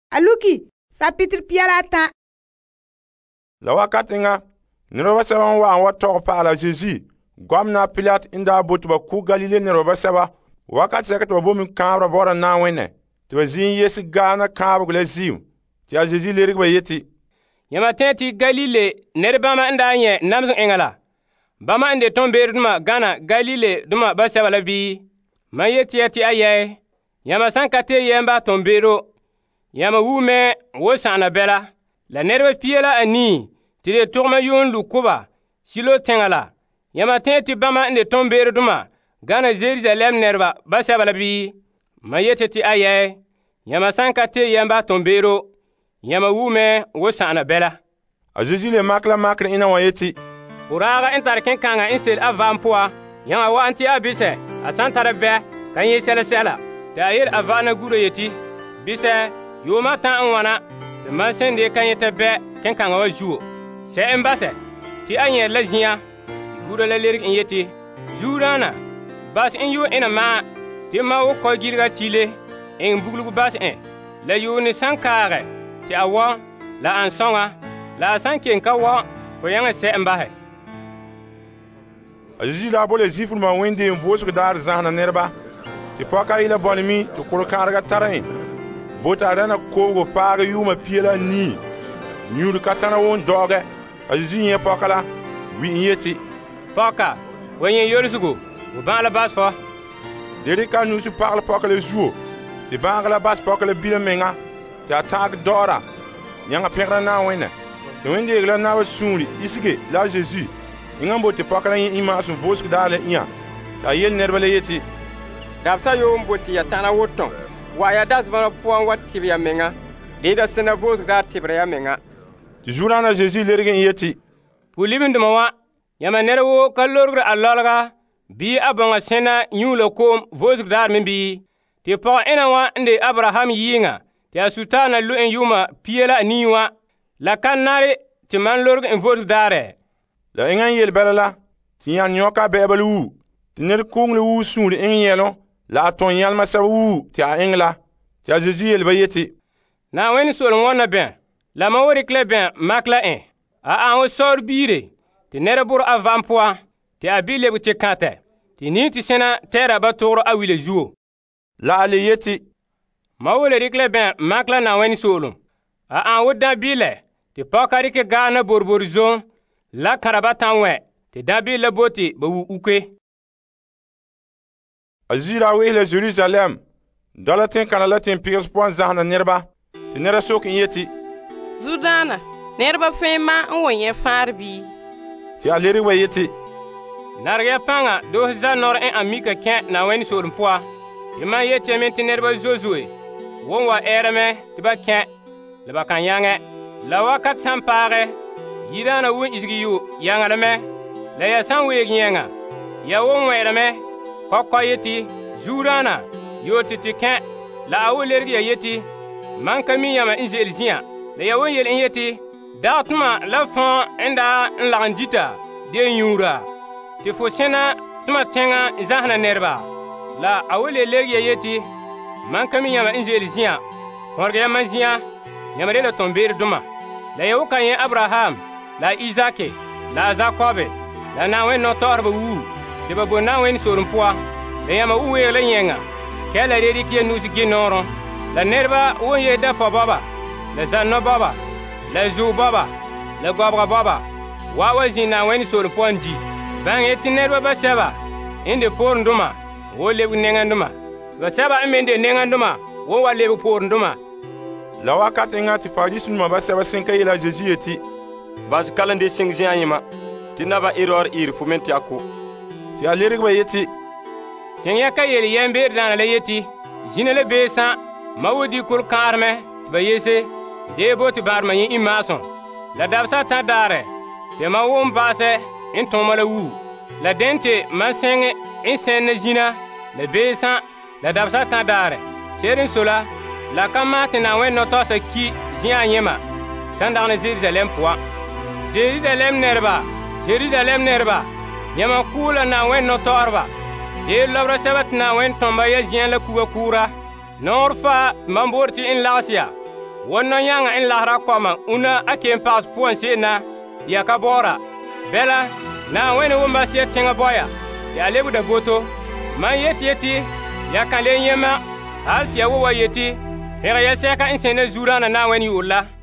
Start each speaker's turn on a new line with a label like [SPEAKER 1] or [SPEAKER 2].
[SPEAKER 1] Aluki, sapitr pialata.
[SPEAKER 2] La wakatinga, niraba saba n wa tɔg paɣala Zezi, gomna Pilat n daa bo tɩ ba ku Galile niraba saba, wakati sɛka tɩ ba bomi kãabra bɔra Naawẽnne, tɩ ba zĩig yes gaana kãabg la zɩɩm, tɩ a Zezi lerg ba yetɩ:
[SPEAKER 3] Yãmba tẽ tɩ Galile ned bãmba n daa yẽ namsg ẽnga la, bãmba n de tõnd-beerdmã gãna Galile dũmã ba sɛba la bɩ? Mam yetɩ ya tɩ a yɛɛ, yãmba sãn ka tee yɛɛ n bas tõnd-beero, yãmba wume wo sã'na bɛla, la nedbã pia la anii tɩ de tʋgma yʋʋn luk-kʋba Silo tẽngã la. Yãmba tẽ tɩ bãmba n de tõnd-beerdmã gãna Jerusalɛm nedba ba sɛba la bɩ? Mam yetɩ tɩ a yɛɛ, yãmba sãn ka tee yɛɛ n bas tõnd-beero, yãmba wume wo sã'na bɛla.
[SPEAKER 2] A Zezi le mak la makr ẽnã wã yetɩ:
[SPEAKER 3] Fo raagã n tar kẽn-kãngã n sel a vaam pʋga, yãngã wa n tɩ a bisɛ, a sãn tar bɛ, ka yẽ sɛla-sɛla, tɩ a yel a vaana gurã yetɩ: bisɛ, yoomã tã n wãna, tɩ mam sẽnde ka yẽ tɩ bɛ kẽn-kãngã wã zuo. Sɛ n basɛ, tɩ a yẽer la zĩyã, tɩ gurã la lerg n yetɩ: zuurãana, bas n yʋ ẽnã maa, tɩ ma wo kɔ gilga tile, n buglg bas la yʋʋne sãn kaagɛ, tɩ a wa, la ãn sõŋa, la a sãn ken ka wa, fo yãng sɛ n basɛ.
[SPEAKER 2] A Zezi la a bole Zuif-rãmbã wẽndeem vʋʋsg daar zãsna nedba, tɩ pɔka yɩla bõnemi tɩ kʋr-kãadgã tarẽ, bota rãna koobgo paag yʋʋmã pia la nii, yũud ka tãna wʋn dɔɔgɛ. A Zezi yẽ pɔka la, wi n yetɩ:
[SPEAKER 3] pɔka, wa yẽ yolsgo, fo bãag la bas fɔ.
[SPEAKER 2] Deri ka nus pagl pɔka la zuo, tɩ bãag la bas pɔka la bilã menga, tɩ a tãag daoora, yãngã pẽgra Naawẽnne, tɩ wẽndeeg la naabã sũuri isge la a Zezi, yẽngã n bot tɩ pɔka la yẽ ĩ-maasem vʋʋsg daar la ĩa, t'a yel nedbã la yetɩ:
[SPEAKER 4] dabsã yoom bot tɩ ya tãna wotõ, wa ya dasbãrã pʋgẽ wa tɩb ya menga, dɩɩda sẽna vʋʋsg daa tɩbra ya menga.
[SPEAKER 2] Tɩ zu-rãana Zezi lerg n yetɩ:
[SPEAKER 3] pu-libendmã wã, yãmba ned woo ka lorgd a lɔlga, bɩ a bõnga sẽna yũ la koom vʋʋsg daar me bɩ? Tɩ pɔgɔ ẽnã wã n de Abraham yɩɩngã, tɩ a sʋtaanã lo n yʋʋmã pia la anii wã, la ka nare tɩ man lorg n vʋʋsg daarɛ?
[SPEAKER 2] La yẽngã n yel bɛla la, tɩ yãn yõka a bɛɛbl wuu, tɩ ned kʋʋngl wuu sũur ẽng yɛlõ, la a tõn yãlmã sɛb wuu tɩ a ẽng la. Tɩ a Zezi yel-ba yetɩ:
[SPEAKER 3] Naawẽn soolem wãnna bẽ, la ma wa rɩk la bẽ mak la ẽ. A ãn wa saoor biire, tɩ ned bʋr a vam pʋga, tɩ a bɩ lebg tɩ kãtɛ, tɩ nii tɩ sẽna tɛɛra ba togro a wila zuo.
[SPEAKER 2] La a le yetɩ:
[SPEAKER 3] ma wa le rɩk la bẽ mak la Naawẽn soolem. A ãn wa dã-bɩɩlɛ, tɩ pɔka rɩk gaana bor-bor zong, la kãra-ba tã wẽ, tɩ dã-bɩɩl la bote ba wu uke.
[SPEAKER 2] A Zezi la wees la Jerusalɛm, dɔla tẽn-kãna la tẽn-pɩgs pʋgẽ zãsna nedba, tɩ neda sok n yetɩ:
[SPEAKER 5] Zudaana, nedbã fẽema n wa yẽ fãar bɩ?
[SPEAKER 2] Tɩ a lerg ba yetɩ:
[SPEAKER 3] narg ya pãnga doos za-nor n ã mika kẽ Naawẽn soolem pʋga, tɩ mam yetame tɩ nedbã zoe-zoe wʋn wa ɛɛrame tɩ ba kẽ, la ba kan yãngẽ. La wakat sãn paagɛ, yɩdaanã wʋn isgi yo yãngdame, la ya sãn weeg yẽnga, ya wʋn wẽedame, kɔkɔ yetɩ: zuurãana, yoo tɩ kẽ, la a wa lerg ya yetɩ: mam ka mi yãmba n ze'el zĩyã, la ya wa yel n yetɩ: dag-tʋmã la fõo n daa n lag n dita de yũura, tɩ fo sẽna tʋmã tẽngã n zãsna nedba. La a wa le lerg ya yetɩ: mam ka mi yãmba n ze'el zĩyã, fõrg yãmb zĩyã, yãmb re la tõnd-beerdmã. La ya wa ka yẽ Abraham, la a Izake, la a Zakobe, la Naawẽn no-taoorba wuu, tɩ ba bo Naawẽn soolem pʋga, la yãmba wʋ weeg la yẽnga, kɛ la redik ya nus gɩ-noorẽ, la nedbã wʋn yee da-pɔ-bɔba, la zãn-no-bɔba, la zʋʋ-bɔba, la gɔbga-bɔba, wa zĩ Naawẽn soolem pʋgã n di. Bãng ye tɩ nedbã ba sɛba n de poorendʋma wo lebg nengẽndmã, ba sɛba n me n de nengẽndmã wo wa lebg poorendʋma.
[SPEAKER 2] La wakat ẽngã tɩ Fariisẽ-dũmã ba sɛba sẽn ka yeel a Zezi yetɩ:
[SPEAKER 4] bas kalende sẽng zĩyã yẽma, tɩ nabã Herood ɩɩr fo me tɩ a ko.
[SPEAKER 2] Tɩ a lerg ba yetɩ:
[SPEAKER 3] sẽn yã ka yeel yɛm-beerd-dãana la yetɩ: zĩna la beesã, ma wa di kʋr-kãadmẽ tɩ ba yese, dee bo tɩ bãadmã yẽ ĩ-maasem. La dabsã tã daarɛ, tɩ ma wʋm baasɛ n tõoma la wuu, la dẽn tɩ ma sẽng n sẽnna zĩna, la beesã, la dabsã tã daarɛ. Seed n sola, la ka maas tɩ Naawẽn no-taoosã ki zĩyã yẽma sãn dag ne Jerusalɛm pʋga. Jerusalɛm nedba, yãmba kʋʋ la Naawẽn no-taoorba, dee lobrã sɛba tɩ Naawẽn tõmba ya zĩyã la kuga kʋʋra, noor faa mam boor tɩ n lags ya, Wannan yanga in lahara kwama una ake pass puan se na ya ka bora. Bela na wani wumba se tenga boya. Ya lebu da boto. Man yeti ya kan le yema. Hal ti ya wo yeti. Hera ya seka in sene zura na wani ulla.